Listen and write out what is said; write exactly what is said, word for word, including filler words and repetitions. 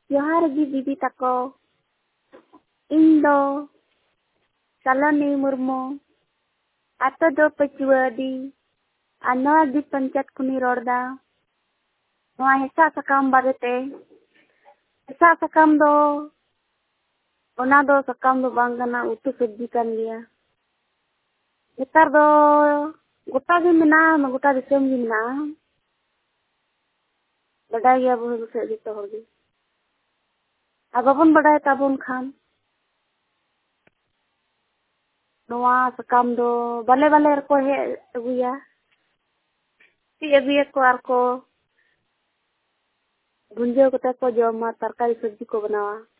जोहार गी दीदी तको इन दो सालोनी मुर्मू आतो दो पचुआदी आनोआ दी पंचायत कुनी रोडदा नोआ हेसा सकाम बारेते हेसा सकाम दो ओना दो सकाम दो बांग कना उतु सब्जी कान गया नेतार दो गोटा गे मेना गोटा दिसम गे मेना बडाय गया बहु से जतो होगी अब अपन बडाय ताबुन खान नोआ सकाम दो बाले बाले रको हे अगुया ती अगुया को आर को गुंजो कते को जमा तरकारी सब्जी को बनावा